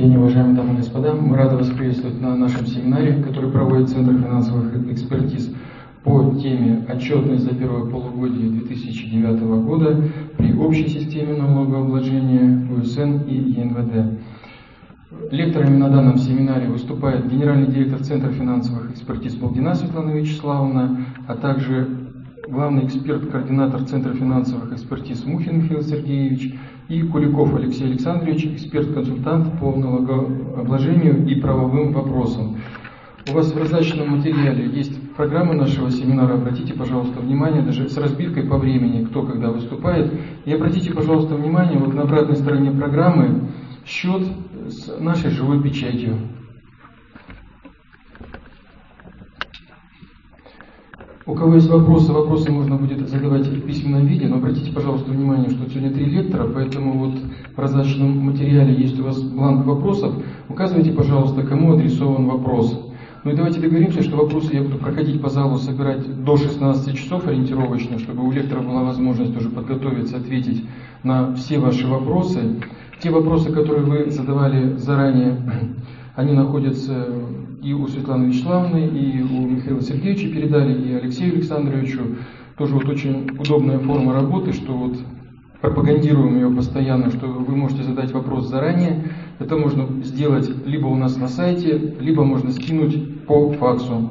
день, уважаемые дамы и господа. Мы рады вас приветствовать на нашем семинаре, который проводит Центр финансовых экспертиз по теме «Отчетность за первое полугодие 2009 года при общей системе налогообложения УСН и ЕНВД». Лекторами на данном семинаре выступает генеральный директор Центра финансовых экспертиз Балдина Светлана Вячеславовна, а также главный эксперт-координатор Центра финансовых экспертиз Мухин Михаил Сергеевич и Куликов Алексей Александрович, эксперт-консультант по налогообложению и правовым вопросам. У вас в раздачном материале есть программа нашего семинара. Обратите, пожалуйста, внимание, даже с разбивкой по времени, кто когда выступает. И обратите, пожалуйста, внимание, вот на обратной стороне программы счет с нашей живой печатью. У кого есть вопросы можно будет задавать в письменном виде, но обратите, пожалуйста, внимание, что сегодня 3 лектора, поэтому вот в раздачном материале есть у вас бланк вопросов. Указывайте, пожалуйста, кому адресован вопрос. Ну и давайте договоримся, что вопросы я буду проходить по залу, собирать до 16 часов ориентировочно, чтобы у лектора была возможность уже подготовиться, ответить на все ваши вопросы. Те вопросы, которые вы задавали заранее, они находятся и у Светланы Вячеславовны, и у Михаила Сергеевича передали, и Алексею Александровичу. Тоже вот очень удобная форма работы, что вот пропагандируем ее постоянно, что вы можете задать вопрос заранее. Это можно сделать либо у нас на сайте, либо можно скинуть по факсу.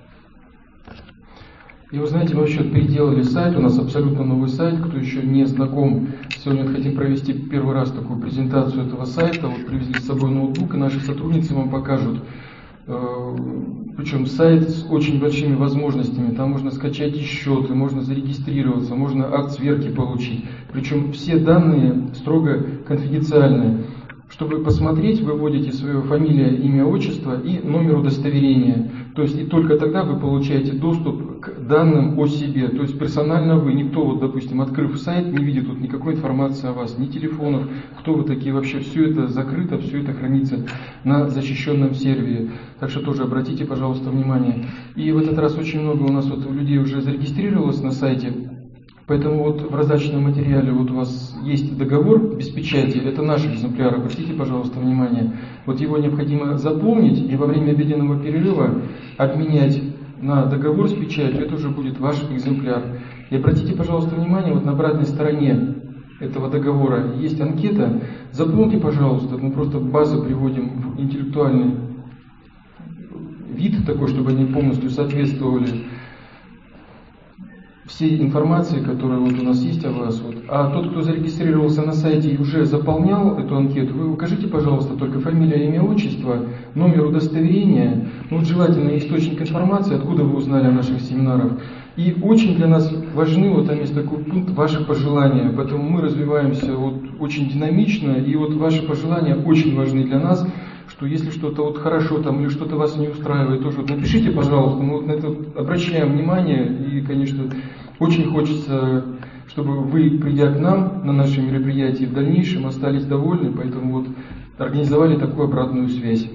И вы знаете, мы вообще переделали сайт, у нас абсолютно новый сайт, кто еще не знаком. Сегодня хотим провести первый раз такую презентацию этого сайта. Вот привезли с собой ноутбук, и наши сотрудницы вам покажут. Причем сайт с очень большими возможностями. Там можно скачать и счеты, можно зарегистрироваться, можно акт сверки получить. Причем все данные строго конфиденциальные. Чтобы посмотреть, вы вводите свое фамилия, имя, отчество и номер удостоверения. То есть и только тогда вы получаете доступ к данным о себе. То есть персонально вы, никто, вот, допустим, открыв сайт, не видит тут никакой информации о вас, ни телефонов, кто вы такие вообще. Все это закрыто, все это хранится на защищенном сервере. Так что тоже обратите, пожалуйста, внимание. И в этот раз очень много у нас вот людей уже зарегистрировалось на сайте. Поэтому вот в раздачном материале вот у вас есть договор без печати, это наш экземпляр, обратите, пожалуйста, внимание. Вот его необходимо заполнить и во время обеденного перерыва обменять на договор с печатью, это уже будет ваш экземпляр. И обратите, пожалуйста, внимание, вот на обратной стороне этого договора есть анкета, заполните, пожалуйста, мы просто базу приводим в интеллектуальный вид такой, чтобы они полностью соответствовали всей информации, которая вот у нас есть о вас. Вот. А тот, кто зарегистрировался на сайте и уже заполнял эту анкету, вы укажите, пожалуйста, только фамилия, имя, отчество, номер удостоверения, ну, вот желательно источник информации, откуда вы узнали о наших семинарах. И очень для нас важны, вот там есть такой пункт, ваши пожелания, поэтому мы развиваемся вот очень динамично, и вот ваши пожелания очень важны для нас, что если что-то вот хорошо там или что-то вас не устраивает, тоже вот напишите, пожалуйста, мы вот на это обращаем внимание, и, конечно, очень хочется, чтобы вы, придя к нам на наши мероприятия, в дальнейшем остались довольны, поэтому вот организовали такую обратную связь.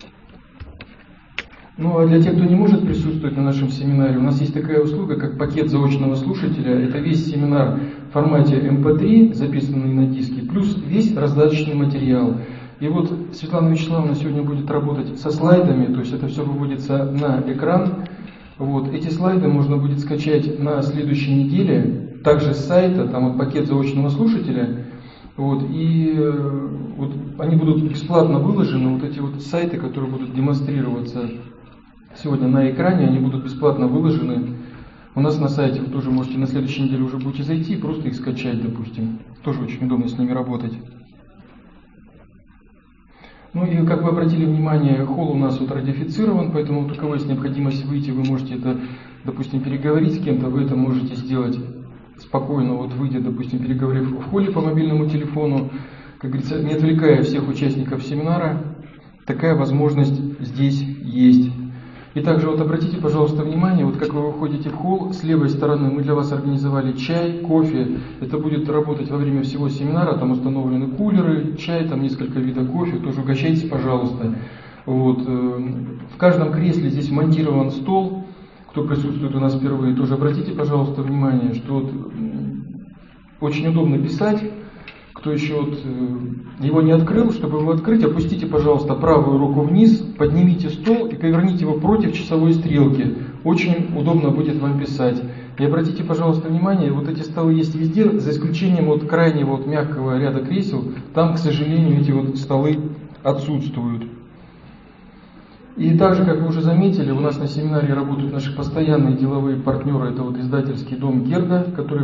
Ну а для тех, кто не может присутствовать на нашем семинаре, у нас есть такая услуга, как пакет заочного слушателя. Это весь семинар в формате MP3, записанный на диске, плюс весь раздаточный материал. И вот Светлана Вячеславовна сегодня будет работать со слайдами, то есть это все выводится на экран. Вот. Эти слайды можно будет скачать на следующей неделе, также с сайта, там вот пакет заочного слушателя. Вот. И вот они будут бесплатно выложены, вот эти вот сайты, которые будут демонстрироваться сегодня на экране, они будут бесплатно выложены. У нас на сайте вы тоже можете на следующей неделе уже будете зайти и просто их скачать, допустим. Тоже очень удобно с ними работать. Ну и, как вы обратили внимание, холл у нас вот радиофицирован, поэтому вот у кого есть необходимость выйти, вы можете это, допустим, переговорить с кем-то, вы это можете сделать спокойно, вот выйдя, допустим, переговорив в холле по мобильному телефону, как говорится, не отвлекая всех участников семинара, такая возможность здесь есть. И также вот обратите, пожалуйста, внимание, вот как вы выходите в холл, с левой стороны мы для вас организовали чай, кофе. Это будет работать во время всего семинара, там установлены кулеры, чай, там несколько видов кофе, тоже угощайтесь, пожалуйста. Вот. В каждом кресле здесь монтирован стол. Кто присутствует у нас впервые, тоже обратите, пожалуйста, внимание, что вот очень удобно писать. кто еще вот его не открыл, чтобы его открыть, опустите, пожалуйста, правую руку вниз, поднимите стол и поверните его против часовой стрелки. Очень удобно будет вам писать. И обратите, пожалуйста, внимание, вот эти столы есть везде, за исключением вот крайнего вот мягкого ряда кресел, там, к сожалению, эти вот столы отсутствуют. И также, как вы уже заметили, у нас на семинаре работают наши постоянные деловые партнеры. Это вот издательский дом Герда, который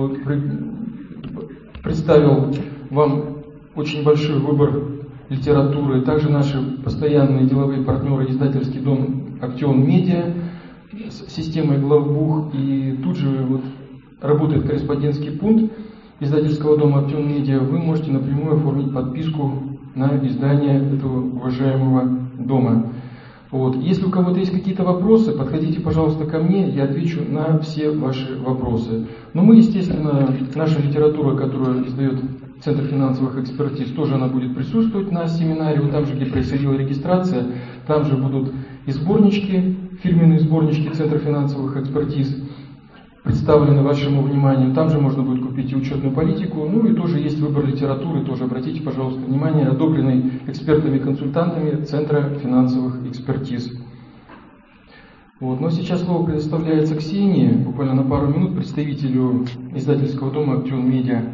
представил вам очень большой выбор литературы. Также наши постоянные деловые партнеры, издательский дом Актион Медиа с системой главбух. И тут же вот работает корреспондентский пункт издательского дома Актион Медиа. Вы можете напрямую оформить подписку на издание этого уважаемого дома. Вот. Если у кого-то есть какие-то вопросы, подходите, пожалуйста, ко мне, я отвечу на все ваши вопросы. Но мы, естественно, наша литература, которую издает Центр финансовых экспертиз, тоже она будет присутствовать на семинаре. Вот там же, где происходила регистрация, там же будут и сборнички, фирменные сборнички Центра финансовых экспертиз, представлены вашему вниманию. Там же можно будет купить и учетную политику. Ну и тоже есть выбор литературы. Тоже обратите, пожалуйста, внимание, одобренный экспертами-консультантами Центра финансовых экспертиз. Вот. Но сейчас слово предоставляется Ксении, буквально на пару минут, представителю издательского дома Актион Медиа.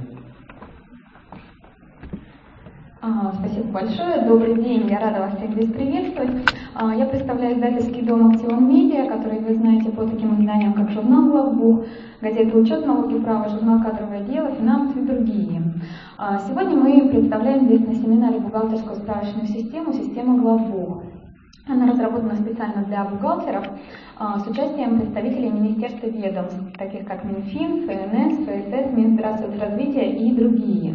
Спасибо большое. Добрый день. Я рада вас всех здесь приветствовать. Я представляю издательский дом Актион Медиа, который вы знаете по таким изданиям, как журнал «Главбух», газета «Учет, налоги, право», журнал «Кадровое дело», «Финансы» и другие. Сегодня мы представляем здесь на семинаре бухгалтерскую справочную систему, систему «Главбух». Она разработана специально для бухгалтеров с участием представителей министерств и ведомств, таких как Минфин, ФНС, ФСС, Минздравсоцразвития и другие.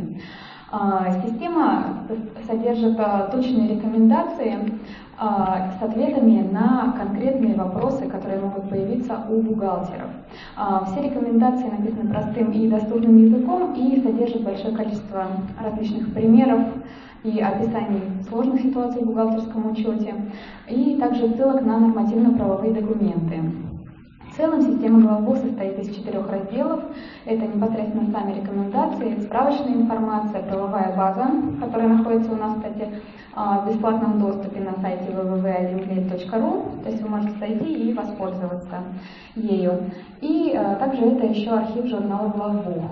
Система содержит точные рекомендации с ответами на конкретные вопросы, которые могут появиться у бухгалтеров. Все рекомендации написаны простым и доступным языком и содержат большое количество различных примеров и описаний сложных ситуаций в бухгалтерском учете, и также ссылок на нормативно-правовые документы. В целом система Главбух состоит из 4 разделов. Это непосредственно сами рекомендации, справочная информация, правовая база, которая находится у нас, кстати, в бесплатном доступе на сайте www.1glade.ru, то есть вы можете зайти и воспользоваться ею. И также это еще архив журнала Главбух.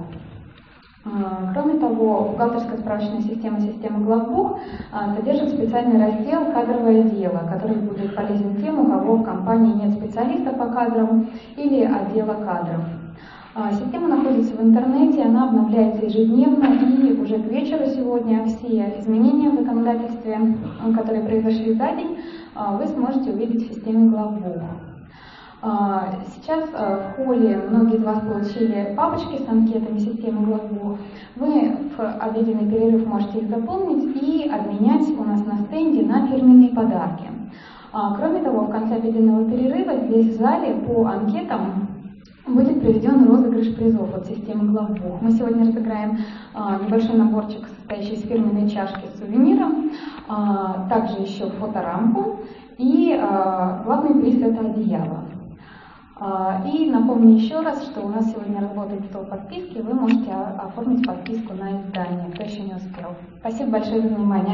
Кроме того, бухгалтерская справочная система, система Главбух, содержит специальный раздел «Кадровое дело», который будет полезен тем, у кого в компании нет специалиста по кадрам или отдела кадров. Система находится в интернете, она обновляется ежедневно, и уже к вечеру сегодня все изменения в законодательстве, которые произошли за день, вы сможете увидеть в системе Главбух. Сейчас в холле многие из вас получили папочки с анкетами системы Главбух. Вы в обеденный перерыв можете их заполнить и обменять у нас на стенде на фирменные подарки. Кроме того, в конце обеденного перерыва здесь в зале по анкетам будет проведен розыгрыш призов от системы Главбух. Мы сегодня разыграем небольшой наборчик, состоящий из фирменной чашки с сувениром, также еще фоторамку, и главный приз — это одеяло. И напомню еще раз, что у нас сегодня работает стол подписки, вы можете оформить подписку на издание, кто еще не успел. Спасибо большое за внимание.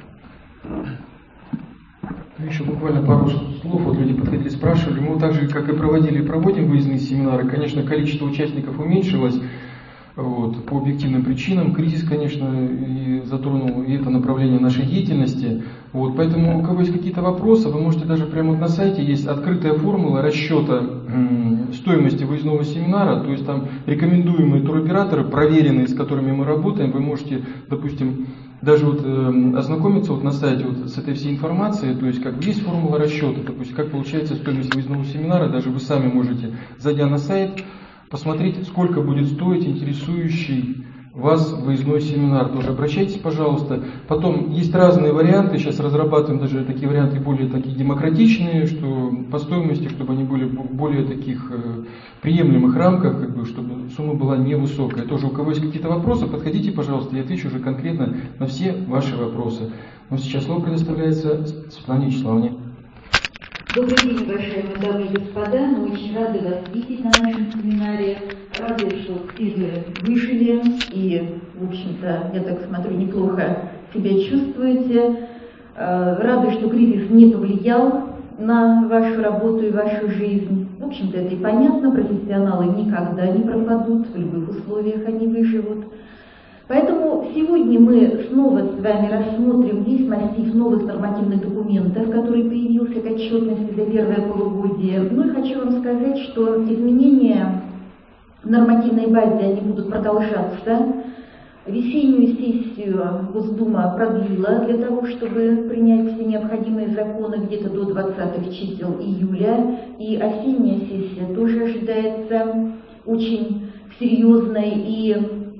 Еще буквально пару слов. Вот люди подходили, спрашивали. Мы так же, как и проводили и проводим выездные семинары, конечно, количество участников уменьшилось. Вот, по объективным причинам. Кризис, конечно, и затронул и это направление нашей деятельности. Вот, поэтому, у кого есть какие-то вопросы, вы можете даже прямо вот на сайте есть открытая формула расчета стоимости выездного семинара, то есть там рекомендуемые туроператоры, проверенные, с которыми мы работаем, вы можете, допустим, даже вот ознакомиться вот на сайте вот с этой всей информацией, то есть как бы есть формула расчета, допустим, как получается стоимость выездного семинара, даже вы сами можете, зайдя на сайт, посмотреть, сколько будет стоить интересующий вас выездной семинар. Тоже обращайтесь, пожалуйста. Потом есть разные варианты, сейчас разрабатываем даже такие варианты более такие демократичные, что по стоимости, чтобы они были в более таких приемлемых рамках, как бы, чтобы сумма была невысокая. Тоже у кого есть какие-то вопросы, подходите, пожалуйста, я отвечу уже конкретно на все ваши вопросы. Но сейчас слово предоставляется Светлане Вячеславовне. Добрый день, уважаемые дамы и господа. Мы очень рады вас видеть на нашем семинаре. Рады, что все же вышли и в общем-то, я так смотрю, неплохо себя чувствуете. Рада, что кризис не повлиял на вашу работу и вашу жизнь. В общем-то, это и понятно, профессионалы никогда не пропадут, в любых условиях они выживут. Поэтому сегодня мы снова с вами рассмотрим весь массив новых нормативных документов, который появился к отчетности за первое полугодие. Ну и хочу вам сказать, что изменения в нормативной базе они будут продолжаться. Весеннюю сессию Госдума продлила для того, чтобы принять все необходимые законы где-то до 20-х чисел июля. И осенняя сессия тоже ожидается очень серьезной и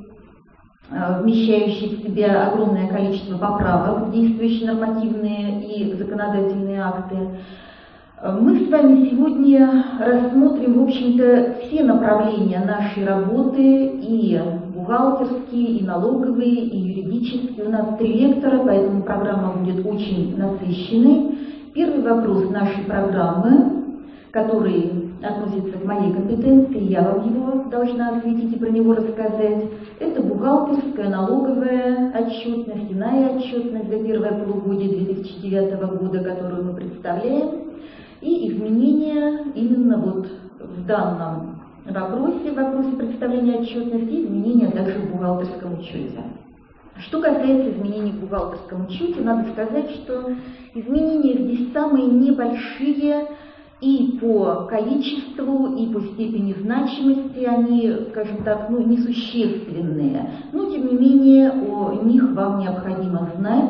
вмещающий в себя огромное количество поправок в действующие нормативные и законодательные акты. Мы с вами сегодня рассмотрим, в общем-то, все направления нашей работы, и бухгалтерские, и налоговые, и юридические. У нас 3 лектора, поэтому программа будет очень насыщенной. Первый вопрос нашей программы, который относится к моей компетенции, я вам его должна осветить и про него рассказать. Это бухгалтерская, налоговая отчетность, иная отчетность за первое полугодие 2009 года, которую мы представляем, и изменения именно вот в данном вопросе, в вопросе представления отчетности, изменения также в бухгалтерском учете. Что касается изменений в бухгалтерском учете, надо сказать, что изменения здесь самые небольшие, и по количеству, и по степени значимости они, скажем так, несущественные. Но, тем не менее, о них вам необходимо знать.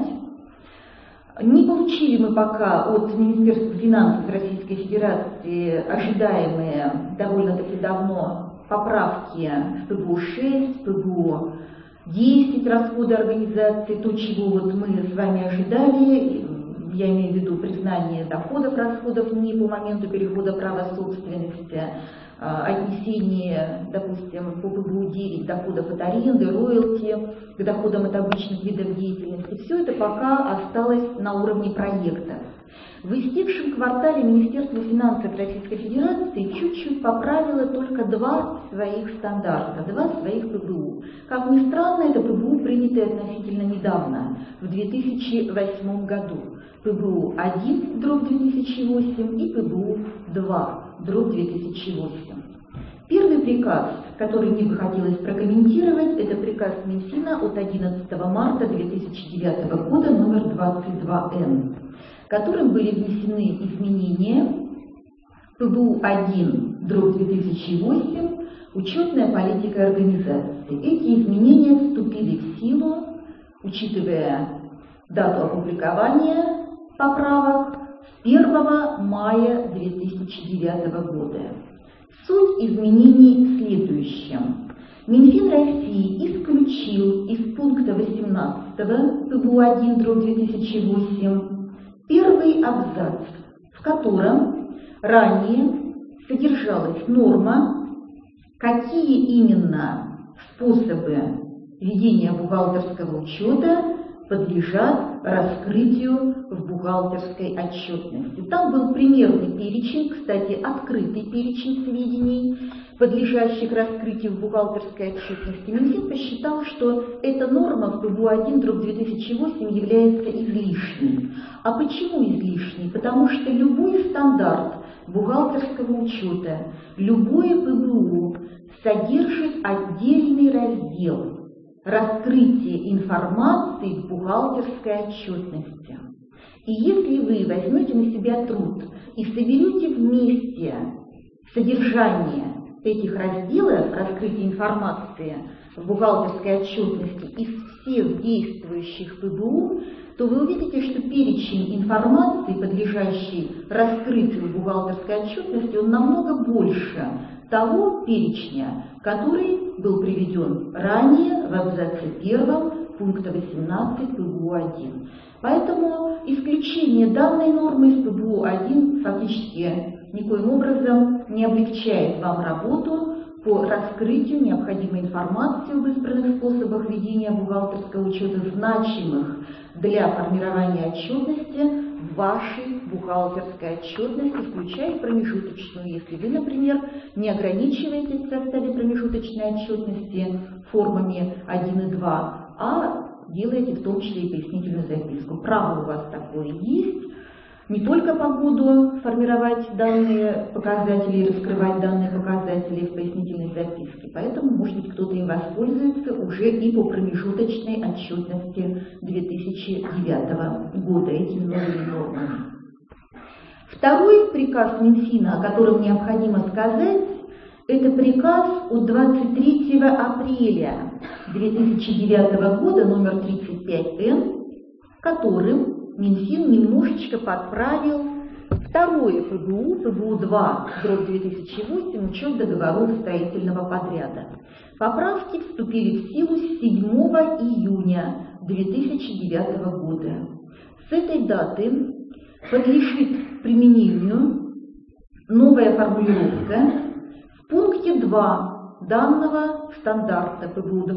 Не получили мы пока от Министерства финансов Российской Федерации ожидаемые довольно-таки давно поправки в ПБУ-6, ПБУ-10, расходы организации, то, чего вот мы с вами ожидали. Я имею в виду признание доходов, расходов не по моменту перехода права собственности, отнесение, допустим, по ПБУ-9 доходов от аренды, роялти к доходам от обычных видов деятельности. Все это пока осталось на уровне проекта. В истекшем квартале Министерство финансов Российской Федерации чуть-чуть поправило только 2 своих стандарта, 2 своих ПБУ. Как ни странно, это ПБУ приняты относительно недавно, в 2008 году. ПБУ-1/2008 и ПБУ-2/2008. Первый приказ, который мне бы хотелось прокомментировать, это приказ Минфина от 11 марта 2009 года номер 22Н, которым были внесены изменения ПБУ-1/2008 «Учетная политика организации». Эти изменения вступили в силу, учитывая дату опубликования поправок, с 1 мая 2009 года. Суть изменений в следующем. Минфин России исключил из пункта 18 ПБУ-1/2008 первый абзац, в котором ранее содержалась норма, какие именно способы ведения бухгалтерского учета подлежат раскрытию в бухгалтерской отчетности. Там был примерный перечень, кстати, открытый перечень сведений, подлежащих раскрытию в бухгалтерской отчетности. Минфин посчитал, что эта норма в ПБУ-1/2008 является излишней. А почему излишней? Потому что любой стандарт бухгалтерского учета, любое ПБУ содержит отдельный раздел раскрытие информации в бухгалтерской отчетности. И если вы возьмете на себя труд и соберете вместе содержание этих разделов раскрытия информации в бухгалтерской отчетности из всех действующих ПБУ, то вы увидите, что перечень информации, подлежащей раскрытию в бухгалтерской отчетности, он намного больше того перечня, который был приведен ранее в абзаце 1 пункта 18 ПБУ-1. Поэтому исключение данной нормы из ПБУ-1 фактически никоим образом не облегчает вам работу по раскрытию необходимой информации об избранных способах ведения бухгалтерского учета, значимых для формирования отчетности в вашей бухгалтерской отчетности, включая промежуточную. Если вы, например, не ограничиваетесь в составе промежуточной отчетности формами 1 и 2, а делаете в том числе и пояснительную записку. Право у вас такое есть. Не только по году формировать данные показатели и раскрывать данные показатели в пояснительной записке, поэтому, может быть, кто-то им воспользуется уже и по промежуточной отчетности 2009 года этими новыми нормами. Второй приказ Минфина, о котором необходимо сказать, это приказ от 23 апреля 2009 года, номер 35Н, которым Минфин немножечко подправил второе ПБУ, ПБУ-2/2008, учет договоров строительного подряда. Поправки вступили в силу с 7 июня 2009 года. С этой даты подлежит применению новая формулировка в пункте 2 данного стандарта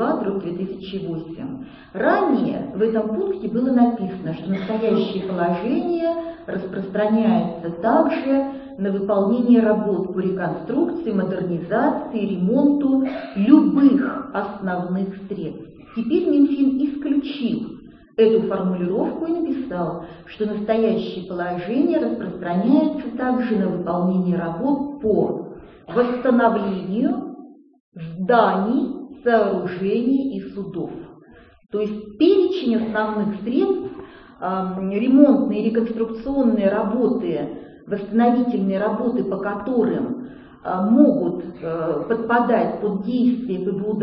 ПБУ-2/2008. Ранее в этом пункте было написано, что настоящее положение распространяется также на выполнение работ по реконструкции, модернизации, ремонту любых основных средств. Теперь Минфин исключил эту формулировку и написал, что настоящее положение распространяется также на выполнение работ по восстановлению зданий, сооружений и судов. То есть перечень основных средств, ремонтные, реконструкционные работы, восстановительные работы, по которым могут подпадать под действие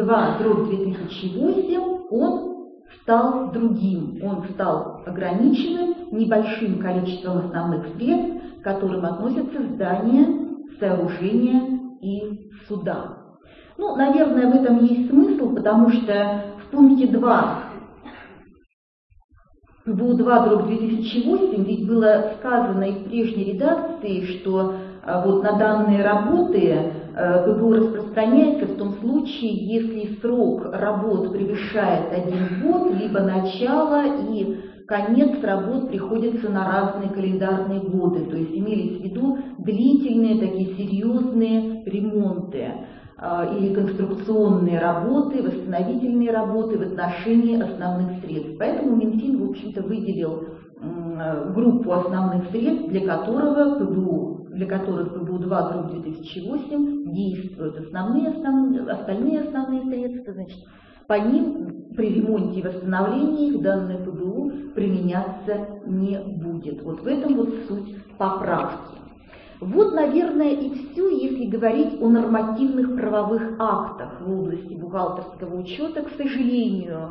ПБУ-2/2008, он стал другим. Он стал ограниченным небольшим количеством основных средств, к которым относятся здания, сооружения и суда. Ну, наверное, в этом есть смысл, потому что в пункте 2 ПБУ-2/2008 ведь было сказано и в прежней редакции, что вот на данные работы ПБУ распространяется в том случае, если срок работ превышает 1 год, либо начало и конец работ приходится на разные календарные годы, то есть имелись в виду длительные, такие серьезные ремонты или конструкционные работы, восстановительные работы в отношении основных средств. Поэтому Минфин, в общем-то, выделил группу основных средств, для которых ПБУ-2/2008 действуют. Остальные основные средства, значит, по ним при ремонте и восстановлении их данное ПБУ применяться не будет. Вот в этом вот суть поправки. Вот, наверное, и все, если говорить о нормативных правовых актах в области бухгалтерского учета. К сожалению,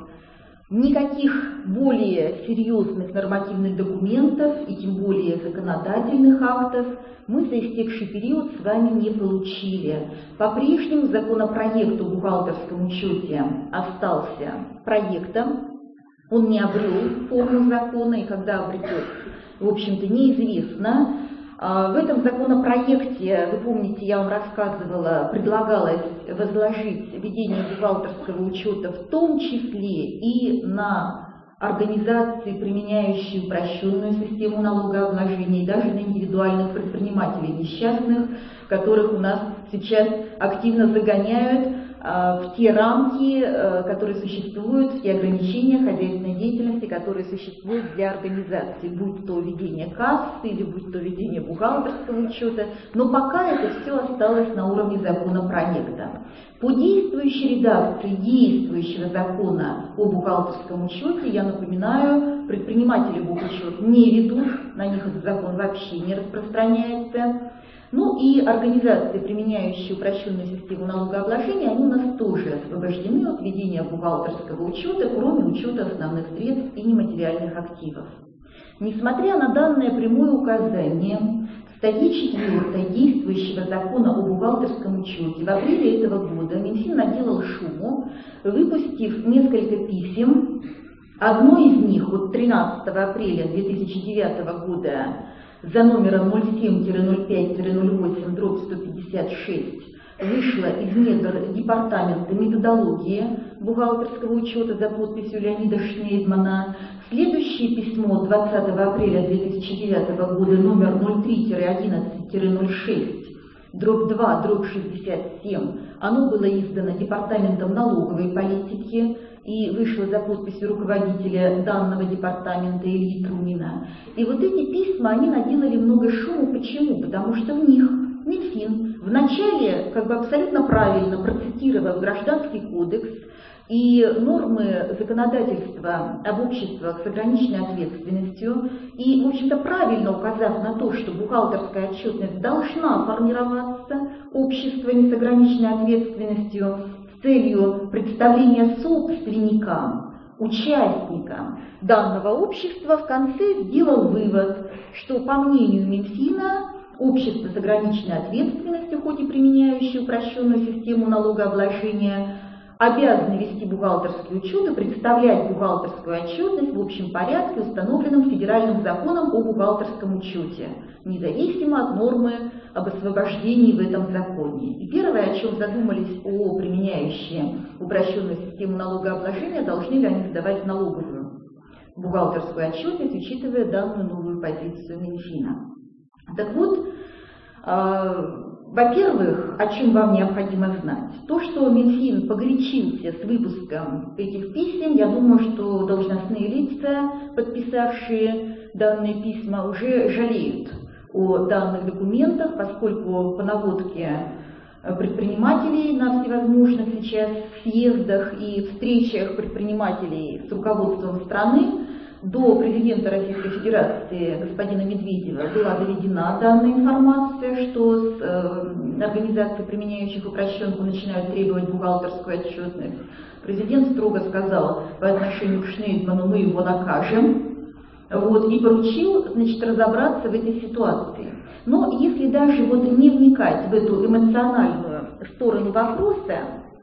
никаких более серьезных нормативных документов и тем более законодательных актов мы за истекший период с вами не получили. По-прежнему законопроект о бухгалтерском учете остался проектом, он не обрел форму закона, и когда обретет, в общем-то, неизвестно. В этом законопроекте, вы помните, я вам рассказывала, предлагалось возложить ведение бухгалтерского учета в том числе и на организации, применяющие упрощенную систему налогообложения, и даже на индивидуальных предпринимателей несчастных, которых у нас сейчас активно загоняют в те рамки, которые существуют, в те ограничения хозяйственной деятельности, которые существуют для организации, будь то ведение кассы или будь то ведение бухгалтерского учета, но пока это все осталось на уровне законопроекта. По действующей редакции действующего закона о бухгалтерском учете, я напоминаю, предприниматели бухучет не ведут, на них этот закон вообще не распространяется. Ну и организации, применяющие упрощенную систему налогообложения, они у нас тоже освобождены от ведения бухгалтерского учета, кроме учета основных средств и нематериальных активов. Несмотря на данное прямое указание статьи 4 действующего закона о бухгалтерском учете, в апреле этого года Минфин наделал шуму, выпустив несколько писем. Одно из них от 13 апреля 2009 года за номером 07-05-08-156, вышла из недр департамента методологии бухгалтерского учета за подписью Леонида Шнейдмана. Следующее письмо 20 апреля 2009 года номер 03-11-06/2/67, оно было издано Департаментом налоговой политики и вышло за подписью руководителя данного департамента Ильи Трунина. И вот эти письма, они наделали много шума. Почему? Потому что в них Минфин вначале абсолютно правильно процитировав Гражданский кодекс и нормы законодательства об обществах с ограниченной ответственностью, и, в общем-то, правильно указав на то, что бухгалтерская отчетность должна формироваться обществами с ограниченной ответственностью с целью представления собственникам, участникам данного общества, в конце сделал вывод, что, по мнению Минфина, общество с ограниченной ответственностью, хоть и применяющее упрощенную систему налогообложения, обязаны вести бухгалтерский учет и представлять бухгалтерскую отчетность в общем порядке, установленном Федеральным законом о бухгалтерском учете, независимо от нормы об освобождении в этом законе. И первое, о чем задумались применяющие упрощенную систему налогообложения, должны ли они сдавать налоговую бухгалтерскую отчетность, учитывая данную новую позицию Минфина. Так вот, во-первых, о чем вам необходимо знать, то, что Минфин погорячился с выпуском этих писем, я думаю, что должностные лица, подписавшие данные письма, уже жалеют о данных документах, поскольку по наводке предпринимателей на всевозможных сейчас съездах и встречах предпринимателей с руководством страны до президента Российской Федерации господина Медведева была доведена данная информация, что с организаций, применяющих упрощенку, начинают требовать бухгалтерскую отчетность. Президент строго сказал по отношению к Шнейдману: мы его накажем, и поручил, разобраться в этой ситуации. Но если даже не вникать в эту эмоциональную сторону вопроса,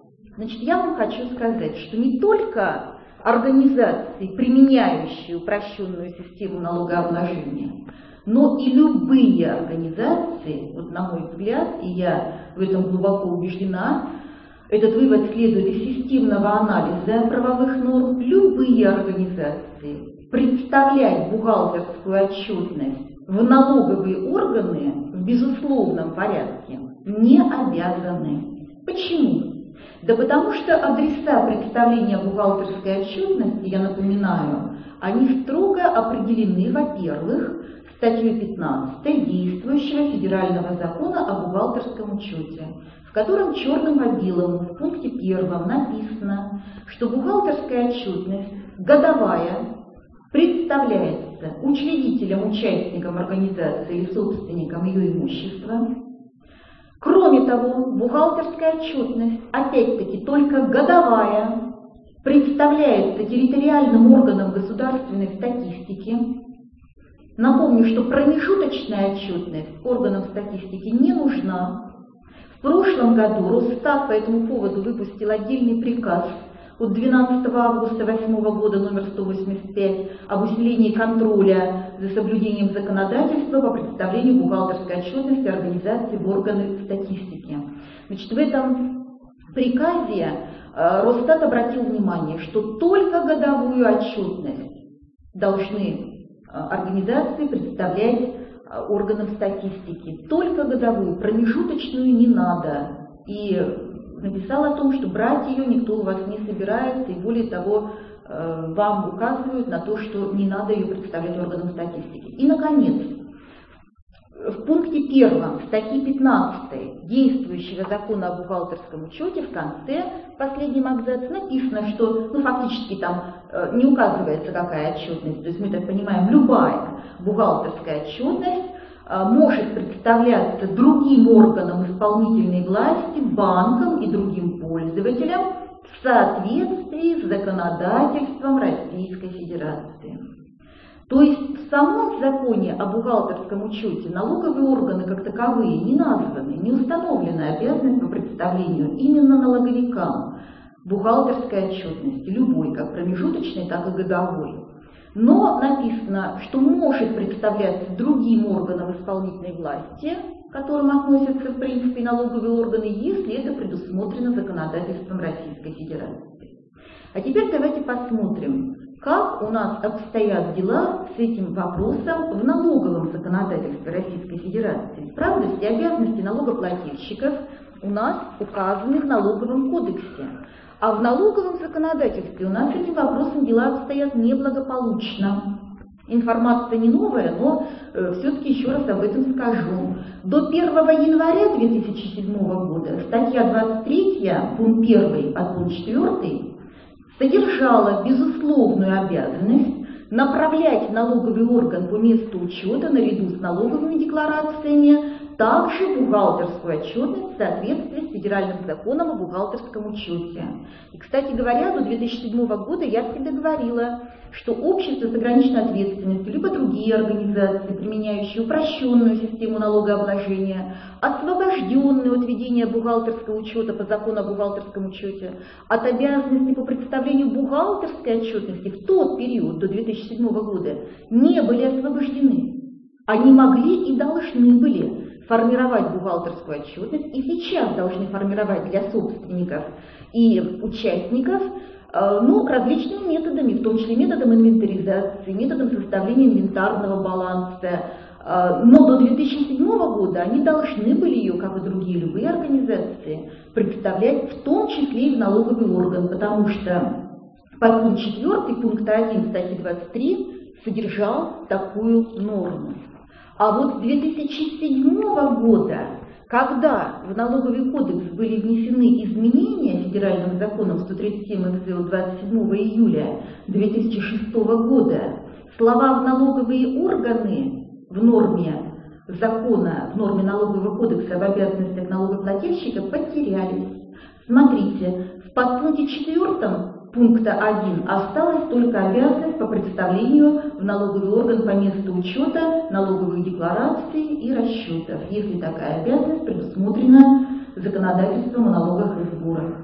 я вам хочу сказать, что не только организации, применяющие упрощенную систему налогообложения, но и любые организации, на мой взгляд, и я в этом глубоко убеждена, этот вывод следует из системного анализа правовых норм, любые организации представлять бухгалтерскую отчетность в налоговые органы в безусловном порядке не обязаны. Почему? Да потому что адреса представления бухгалтерской отчетности, я напоминаю, они строго определены, во-первых, статьей 15 действующего Федерального закона о бухгалтерском учете, в котором черным по белому в пункте 1 написано, что бухгалтерская отчетность годовая представляется учредителем, участником организации или собственником ее имущества. Кроме того, бухгалтерская отчетность, опять-таки только годовая, представляется территориальным органом государственной статистики. Напомню, что промежуточная отчетность органам статистики не нужна. В прошлом году Росстат по этому поводу выпустил отдельный приказ от 12 августа 2008 года номер 185 об усилении контроля за соблюдением законодательства по представлению бухгалтерской отчетности организации в органы статистики. В этом приказе Росстат обратил внимание, что только годовую отчетность должны организации представлять органам статистики. Только годовую, промежуточную не надо. И написал о том, что брать ее никто у вас не собирается, и более того, вам указывают на то, что не надо ее представлять органам статистики. И, наконец, в пункте 1 статьи 15 действующего закона о бухгалтерском учете в конце, в последнем абзаце, написано, что фактически там не указывается, какая отчетность, то есть мы так понимаем, любая бухгалтерская отчетность может представляться другим органам исполнительной власти, банкам и другим пользователям в соответствии с законодательством Российской Федерации. То есть в самом законе о бухгалтерском учете налоговые органы как таковые не названы, не установлена обязанность по представлению именно налоговикам бухгалтерской отчетности, любой, как промежуточной, так и годовой. Но написано, что может представляться другим органам исполнительной власти к которым относятся, в принципе, налоговые органы, если это предусмотрено законодательством Российской Федерации. А теперь давайте посмотрим, как у нас обстоят дела с этим вопросом в налоговом законодательстве Российской Федерации. В справедливости обязанности налогоплательщиков у нас указаны в Налоговом кодексе. А в налоговом законодательстве у нас с этим вопросом дела обстоят неблагополучно. Информация не новая, но все-таки еще раз об этом скажу. До 1 января 2007 года статья 23, пункт 1, отпункт 4, содержала безусловную обязанность направлять в налоговый орган по месту учета наряду с налоговыми декларациями также бухгалтерскую отчетность в соответствии с федеральным законом о бухгалтерском учете. И, кстати говоря, до 2007 года я всегда говорила, что общество с ограниченной ответственностью, либо другие организации, применяющие упрощенную систему налогообложения, освобожденные от ведения бухгалтерского учета по закону о бухгалтерском учете, от обязанности по представлению бухгалтерской отчетности в тот период, до 2007 года, не были освобождены. Они могли и должны были формировать бухгалтерскую отчетность, и сейчас должны формировать для собственников и участников, различными методами, в том числе методом инвентаризации, методом составления инвентарного баланса. Но до 2007 года они должны были ее, как и другие любые организации, представлять в том числе и в налоговый орган, потому что подпункт 4, пункт 1 статьи 23 содержал такую норму. А вот с 2007 года, когда в налоговый кодекс были внесены изменения федеральным законом 137 ФЗ от 27 июля 2006 года, слова «в налоговые органы» в норме закона, в норме налогового кодекса об обязанностях налогоплательщика потерялись. Смотрите, в подпункте 4 пункта 1 осталась только обязанность по представлению в налоговый орган по месту учета налоговых деклараций и расчетов, если такая обязанность предусмотрена законодательством о налогах и сборах.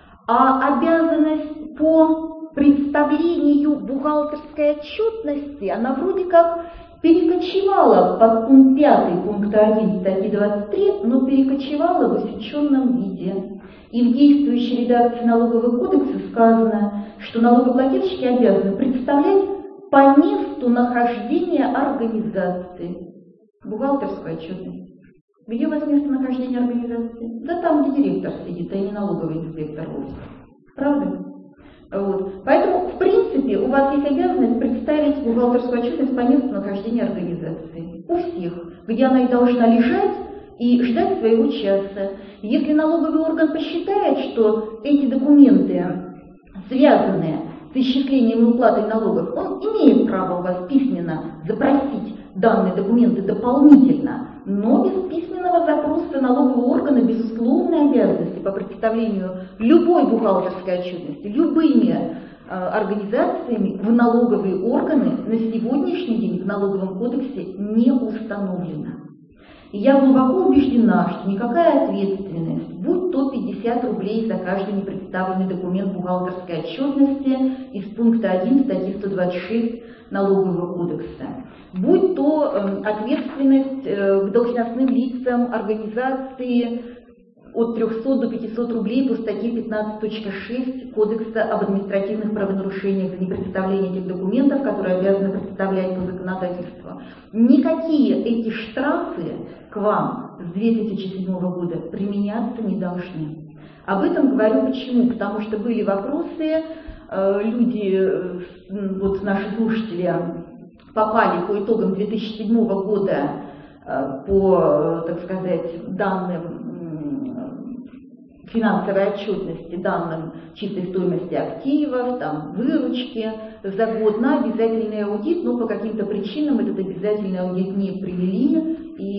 А обязанность по представлению бухгалтерской отчетности, она вроде как перекочевала под пункт 5 пункта 1 статьи 23, но перекочевала в усеченном виде. И в действующей редакции Налогового кодекса сказано, что налогоплательщики обязаны представлять по месту нахождения организации бухгалтерскую отчетность. Где у вас место нахождения организации? Да там, где директор сидит, а не налоговый инспектор вовсе. Правда? Вот. Поэтому, в принципе, у вас есть обязанность представить бухгалтерскую отчетность по месту нахождения организации. У всех, где она и должна лежать, и ждать своего часа. Если налоговый орган посчитает, что эти документы связаны с исчислением и уплатой налогов, он имеет право у вас письменно запросить данные документы дополнительно, но без письменного запроса налогового органа безусловной обязанности по представлению любой бухгалтерской отчетности, любыми организациями в налоговые органы на сегодняшний день в Налоговом кодексе не установлено. И я глубоко убеждена, что никакая ответственность, будь то 50 рублей за каждый непредставленный документ бухгалтерской отчетности из пункта 1 статьи 126 Налогового кодекса, будь то ответственность к должностным лицам организации от 300 до 500 рублей по статье 15.6 Кодекса об административных правонарушениях за непредставление этих документов, которые обязаны представлять по законодательству. Никакие эти штрафы к вам с 2007 года применяться не должны. Об этом говорю почему? Потому что были вопросы, люди, вот наши слушатели, попали по итогам 2007 года по, так сказать, данным финансовой отчетности, данным чистой стоимости активов, там, выручки за год на обязательный аудит, но по каким-то причинам этот обязательный аудит не привели.